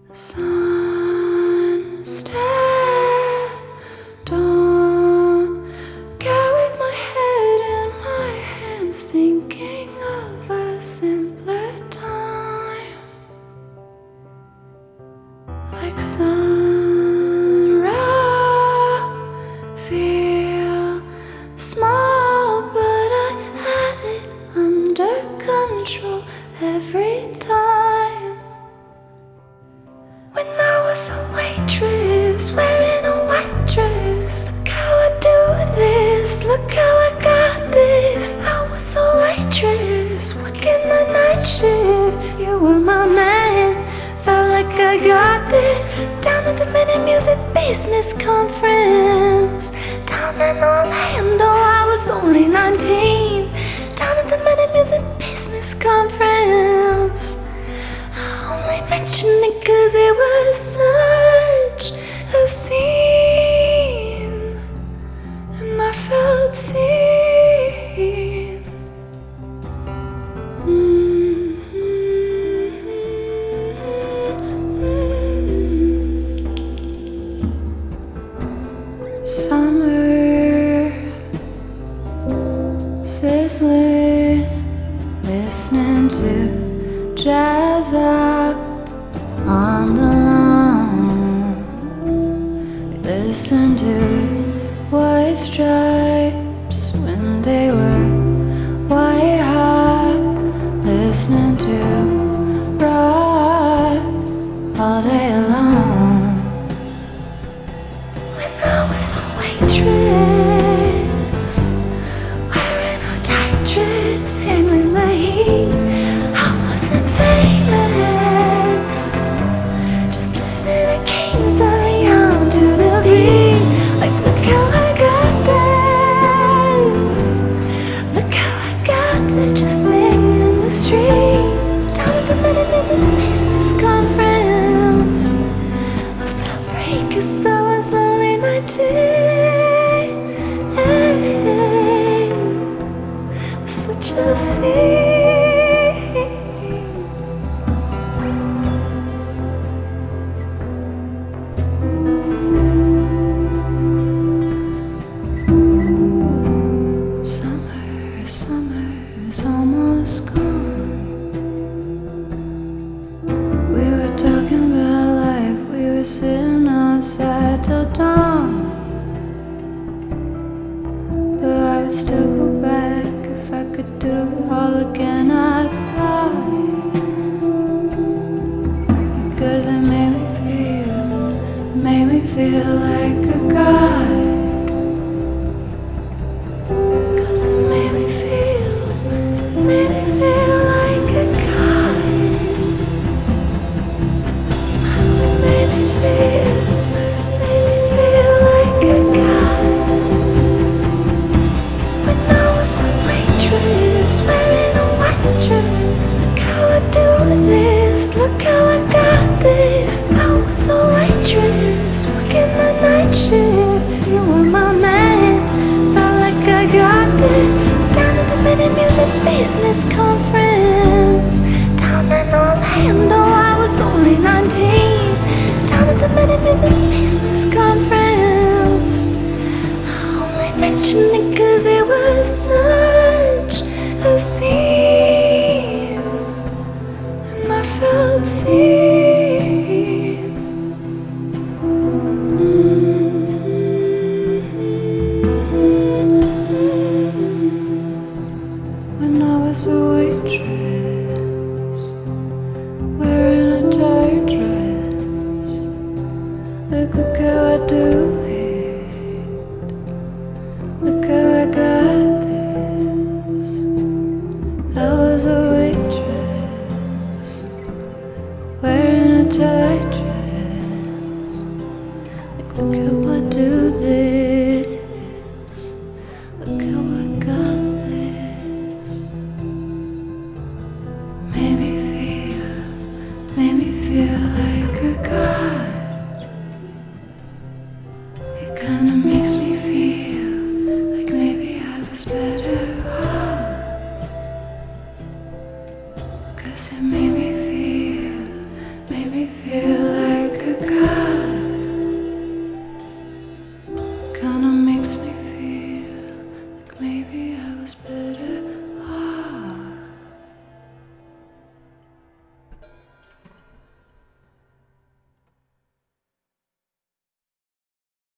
Sun, stare, don't care with my head in my hands, thinking of a simpler time. Like sun, raw, feel small, but I had it under control every time. When I was a waitress, wearing a white dress. Look how I do this, look how I got this. I was a waitress, working the night shift. You were my man, felt like I got this. Down at the Minute Music Business Conference, down in Orlando, I was only 19. Down at the Minute Music Business Conference, I mentioned it 'cause it was such a scene, and I felt seen. Summer, sizzling, listening to jazz up on the lawn. Listen to white stripes when they were white hot. Listening to rock all day long. When I was a waitress, wearing a tight dress, handling the heat, I wasn't famous. Just listening to Kings of Leon to the beat. Like, look how I got this. Look how I got this. Just singing in the street. Down at the Minute Music Business Conference, I felt free 'cause I was only 19. Such a scene. Summer's almost gone. We were talking about life, we were sitting outside till dawn. But I would still go back if I could do it all again, I thought. Because it made me feel like a god. Made me feel like a god. Somehow it made me feel like a god. When I was a waitress, wearing a white dress. Look how I do this, look how I got this. I was a waitress, working the night shift. You were my man, felt like I got this. Down at the Minute Music Business Conference, down in Orlando, I was only 19. Down at the Minute Music Business Conference, I only mentioned it 'cause it was such a scene, and I felt seen. When I was a waitress, wearing a tight dress. Look how I do it, look how I got this. I was a waitress, wearing a tight dress. Like, look how I do this, look how I got this. Made me feel like a god. It kinda makes me feel like maybe I was better off. 'Cause it made me